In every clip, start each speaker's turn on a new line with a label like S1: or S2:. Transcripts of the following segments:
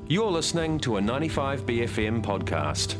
S1: You're listening to a 95BFM podcast.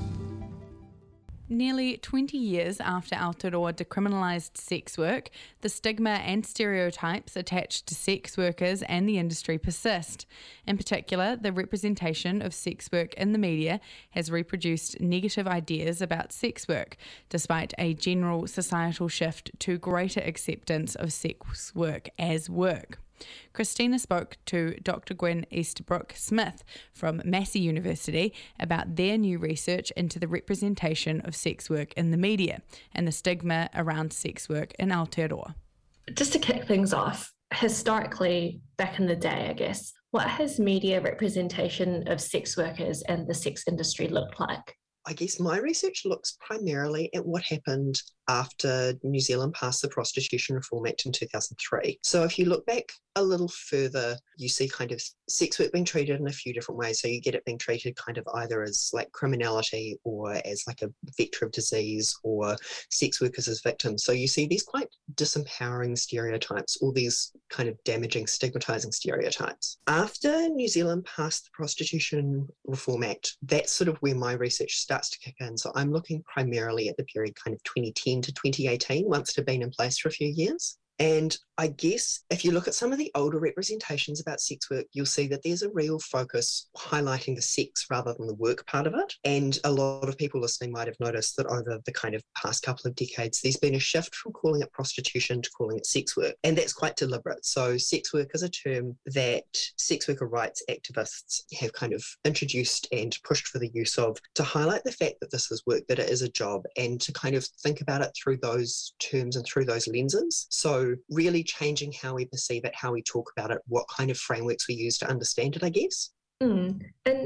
S2: Nearly 20 years after Aotearoa decriminalised sex work, the stigma and stereotypes attached to sex workers and the industry persist. In particular, the representation of sex work in the media has reproduced negative ideas about sex work, despite a general societal shift to greater acceptance of sex work as work. Christina spoke to Dr. Gwen Easterbrook-Smith from Massey University about their new research into the representation of sex work in the media and the stigma around sex work in Aotearoa.
S3: Just to kick things off, historically, back in the day, I guess, what has media representation of sex workers and the sex industry looked like?
S4: I guess my research looks primarily at what happened after New Zealand passed the Prostitution Reform Act in 2003. So if you look back a little further, you see kind of sex work being treated in a few different ways. So you get it being treated kind of either as like criminality or as like a vector of disease, or sex workers as victims. So you see these quite disempowering stereotypes, all these kind of damaging, stigmatizing stereotypes. After New Zealand passed the Prostitution Reform Act, that's sort of where my research starts to kick in. So I'm looking primarily at the period kind of 2010 to 2018, once it had been in place for a few years. And I guess if you look at some of the older representations about sex work, you'll see that there's a real focus highlighting the sex rather than the work part of it. And a lot of people listening might have noticed that over the kind of past couple of decades, there's been a shift from calling it prostitution to calling it sex work. And that's quite deliberate. So sex work is a term that sex worker rights activists have kind of introduced and pushed for the use of to highlight the fact that this is work, that it is a job, and to kind of think about it through those terms and through those lenses. So really changing how we perceive it, how we talk about it, what kind of frameworks we use to understand it, I guess.
S3: And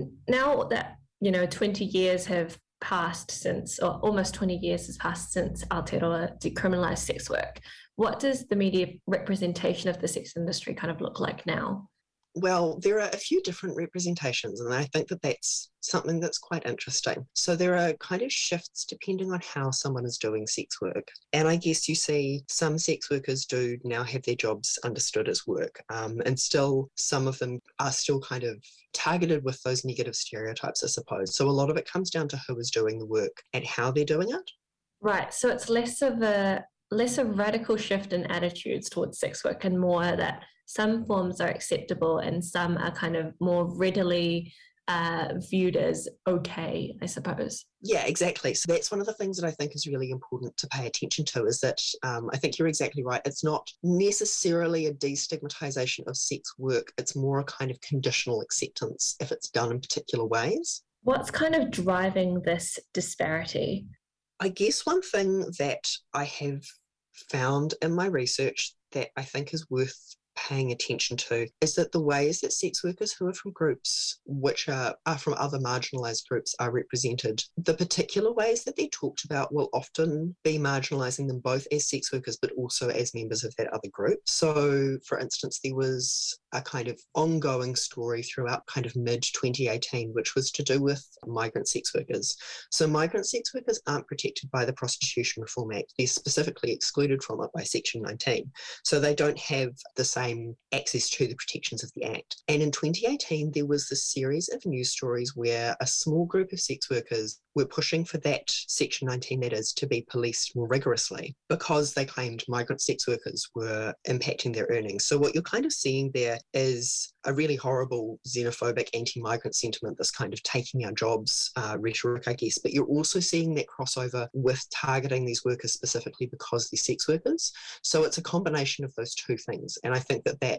S3: now that, 20 years have passed since, or almost 20 years has passed since Aotearoa decriminalised sex work, what does the media representation of the sex industry kind of look like now?
S4: Well, there are a few different representations, and I think that that's something that's quite interesting. So there are kind of shifts depending on how someone is doing sex work. And I guess you see some sex workers do now have their jobs understood as work, and still some of them are still kind of targeted with those negative stereotypes, I suppose. So a lot of it comes down to who is doing the work and how they're doing it.
S3: Right, so it's less a radical shift in attitudes towards sex work and more that some forms are acceptable and some are kind of more readily viewed as okay, I suppose.
S4: Yeah, exactly. So that's one of the things that I think is really important to pay attention to, is that I think you're exactly right. It's not necessarily a destigmatization of sex work. It's more a kind of conditional acceptance if it's done in particular ways.
S3: What's kind of driving this disparity?
S4: I guess one thing that I have found in my research that I think is worth paying attention to is that the ways that sex workers who are from groups which are from other marginalised groups are represented, the particular ways that they're talked about will often be marginalising them both as sex workers but also as members of that other group. So, for instance, there was a kind of ongoing story throughout kind of mid-2018 which was to do with migrant sex workers. So migrant sex workers aren't protected by the Prostitution Reform Act. They're specifically excluded from it by Section 19. So they don't have the same access to the protections of the Act. And in 2018, there was this series of news stories where a small group of sex workers were pushing for that Section 19, that is, to be policed more rigorously because they claimed migrant sex workers were impacting their earnings. So what you're kind of seeing there is a really horrible xenophobic anti-migrant sentiment, this kind of taking our jobs rhetoric, I guess, but you're also seeing that crossover with targeting these workers specifically because they're sex workers. So it's a combination of those two things. And I think that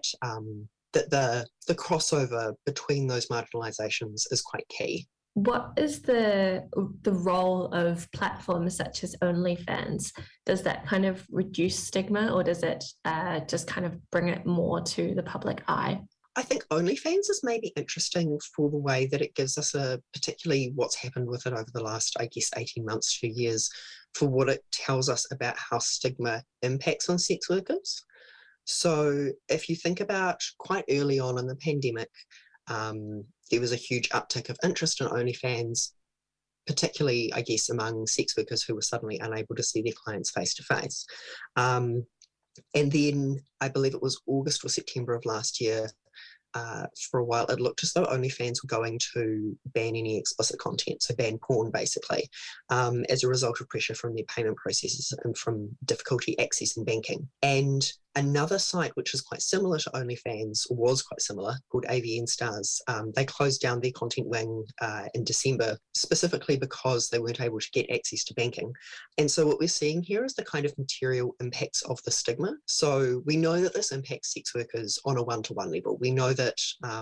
S4: the crossover between those marginalisations is quite key.
S3: What is the role of platforms such as OnlyFans? Does that kind of reduce stigma, or does it just kind of bring it more to the public eye?
S4: I think OnlyFans is maybe interesting for the way that it gives us particularly what's happened with it over the last, I guess, 18 months, 2 years, for what it tells us about how stigma impacts on sex workers. So if you think about quite early on in the pandemic, there was a huge uptick of interest in OnlyFans, particularly, I guess, among sex workers who were suddenly unable to see their clients face to face. And then I believe it was August or September of last year, for a while, it looked as though OnlyFans were going to ban any explicit content, so ban porn basically, as a result of pressure from their payment processes and from difficulty accessing banking. And another site which is quite similar to OnlyFans, or was quite similar, called AVN Stars, they closed down their content wing in December, specifically because they weren't able to get access to banking. And so what we're seeing here is the kind of material impacts of the stigma. So we know that this impacts sex workers on a one-to-one level. We know that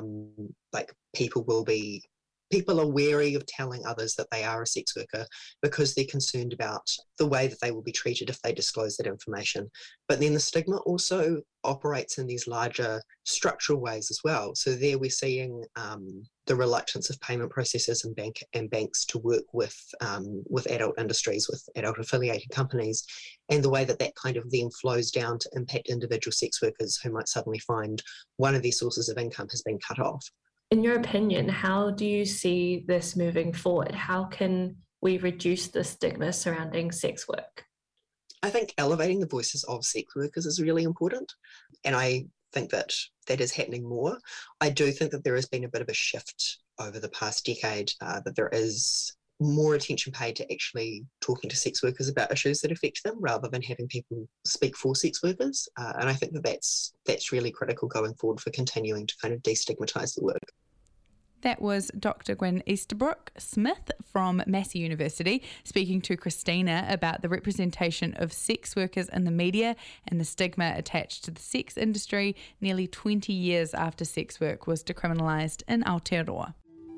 S4: people are wary of telling others that they are a sex worker because they're concerned about the way that they will be treated if they disclose that information. But then the stigma also operates in these larger structural ways as well. So there we're seeing the reluctance of payment processors and banks to work with adult industries, with adult affiliated companies, and the way that kind of then flows down to impact individual sex workers who might suddenly find one of their sources of income has been cut off.
S3: In your opinion, how do you see this moving forward? How can we reduce the stigma surrounding sex work?
S4: I think elevating the voices of sex workers is really important, and I think that is happening more. I do think that there has been a bit of a shift over the past decade, that there is more attention paid to actually talking to sex workers about issues that affect them rather than having people speak for sex workers. And I think that that's really critical going forward for continuing to kind of destigmatise the work.
S2: That was Dr. Gwen Easterbrook Smith from Massey University speaking to Christina about the representation of sex workers in the media and the stigma attached to the sex industry nearly 20 years after sex work was decriminalised in Aotearoa.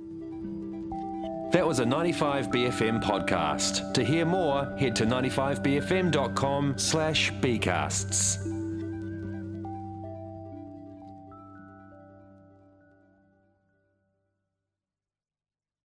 S1: That was a 95BFM podcast. To hear more, head to 95bfm.com/bcasts.